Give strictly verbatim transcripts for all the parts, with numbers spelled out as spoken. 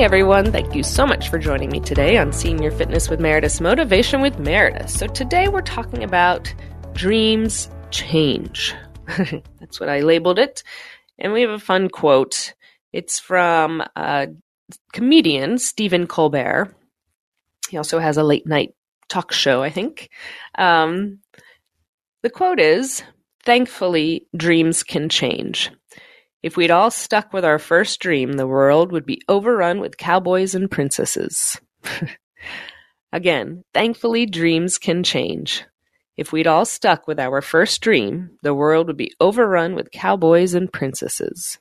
everyone. Thank you so much for joining me today on Senior Fitness with Meredith, Motivation with Meredith. So today we're talking about dreams change. That's what I labeled it. And we have a fun quote. It's from a comedian, Stephen Colbert. He also has a late night talk show, I think. Um, the quote is, "Thankfully, dreams can change. If we'd all stuck with our first dream, the world would be overrun with cowboys and princesses." Again, thankfully, dreams can change. If we'd all stuck with our first dream, the world would be overrun with cowboys and princesses.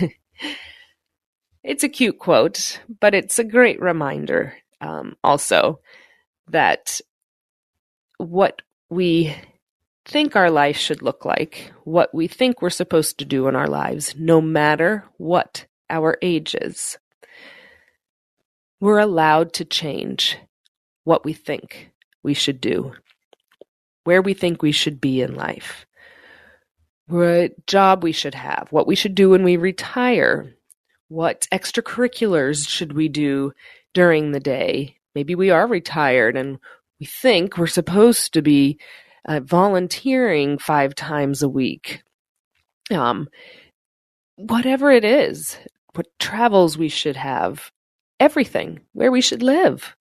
It's a cute quote, but it's a great reminder um, also that what we think our life should look like, what we think we're supposed to do in our lives, no matter what our age is. We're allowed to change what we think we should do, where we think we should be in life, what job we should have, what we should do when we retire, what extracurriculars should we do during the day. Maybe we are retired and we think we're supposed to be Uh, volunteering five times a week. Um, whatever it is, what travels we should have, everything, where we should live,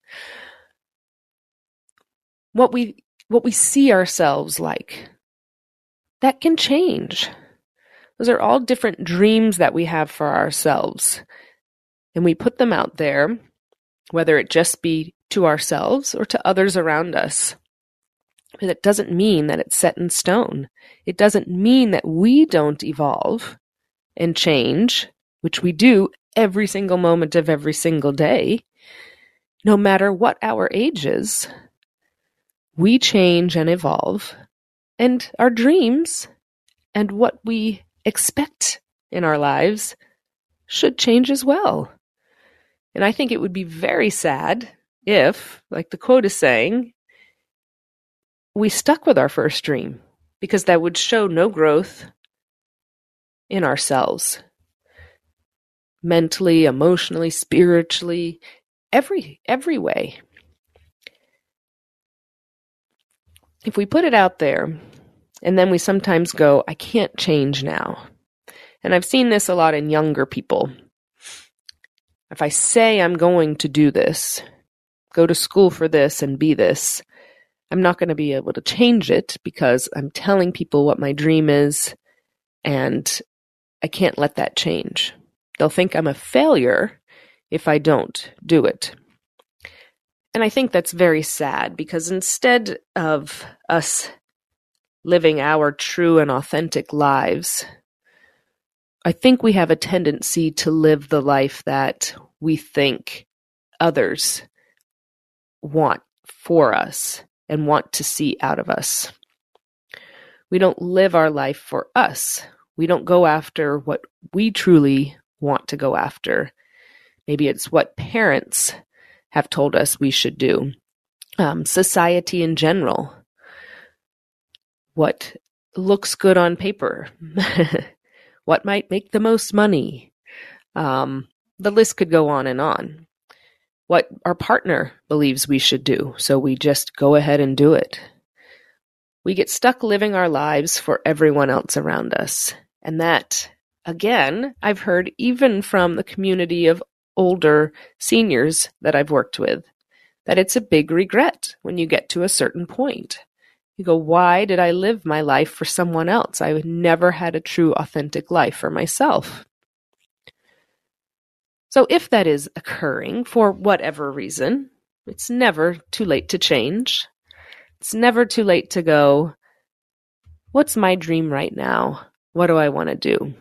what we what we see ourselves like, that can change. Those are all different dreams that we have for ourselves, and we put them out there, whether it just be to ourselves or to others around us. And it doesn't mean that it's set in stone. It doesn't mean that we don't evolve and change, which we do every single moment of every single day. No matter what our age is, we change and evolve, and our dreams and what we expect in our lives should change as well. And I think it would be very sad if, like the quote is saying, we stuck with our first dream, because that would show no growth in ourselves. Mentally, emotionally, spiritually, every every way. If we put it out there, and then we sometimes go, I can't change now. And I've seen this a lot in younger people. If I say I'm going to do this, go to school for this and be this, I'm not going to be able to change it because I'm telling people what my dream is, and I can't let that change. They'll think I'm a failure if I don't do it. And I think that's very sad, because instead of us living our true and authentic lives, I think we have a tendency to live the life that we think others want for us and want to see out of us. We don't live our life for us. We don't go after what we truly want to go after. Maybe it's what parents have told us we should do. Um, society in general. What looks good on paper. What might make the most money. Um, the list could go on and on. What our partner believes we should do, so we just go ahead and do it. We get stuck living our lives for everyone else around us. And that, again, I've heard even from the community of older seniors that I've worked with, that it's a big regret when you get to a certain point. You go, why did I live my life for someone else? I never had a true, authentic life for myself. So if that is occurring for whatever reason, it's never too late to change. It's never too late to go, what's my dream right now? What do I want to do?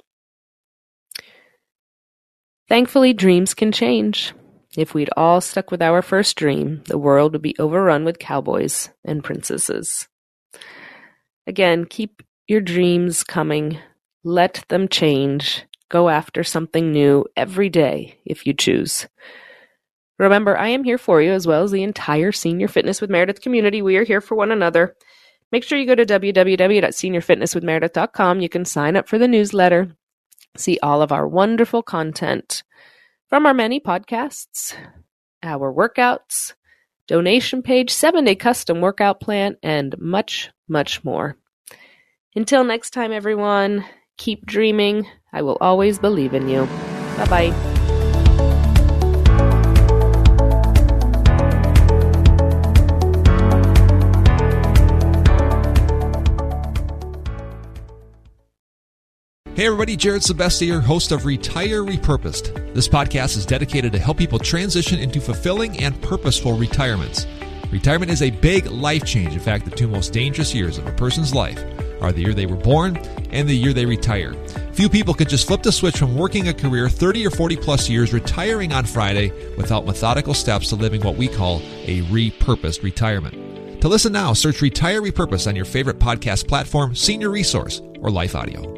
Thankfully, dreams can change. If we'd all stuck with our first dream, the world would be overrun with cowboys and princesses. Again, keep your dreams coming. Let them change. Go after something new every day if you choose. Remember, I am here for you, as well as the entire Senior Fitness with Meredith community. We are here for one another. Make sure you go to w w w dot senior fitness with meredith dot com. You can sign up for the newsletter, see all of our wonderful content, from our many podcasts, our workouts, donation page, seven-day custom workout plan, and much, much more. Until next time, everyone, keep dreaming. I will always believe in you. Bye-bye. Hey everybody, Jared Sebesta here, host of Retire Repurposed. This podcast is dedicated to help people transition into fulfilling and purposeful retirements. Retirement is a big life change. In fact, the two most dangerous years of a person's life are the year they were born and the year they retire. Few people could just flip the switch from working a career thirty or forty plus years, retiring on Friday without methodical steps to living what we call a repurposed retirement. To listen now, search Retire Repurposed on your favorite podcast platform, Senior Resource, or Life Audio.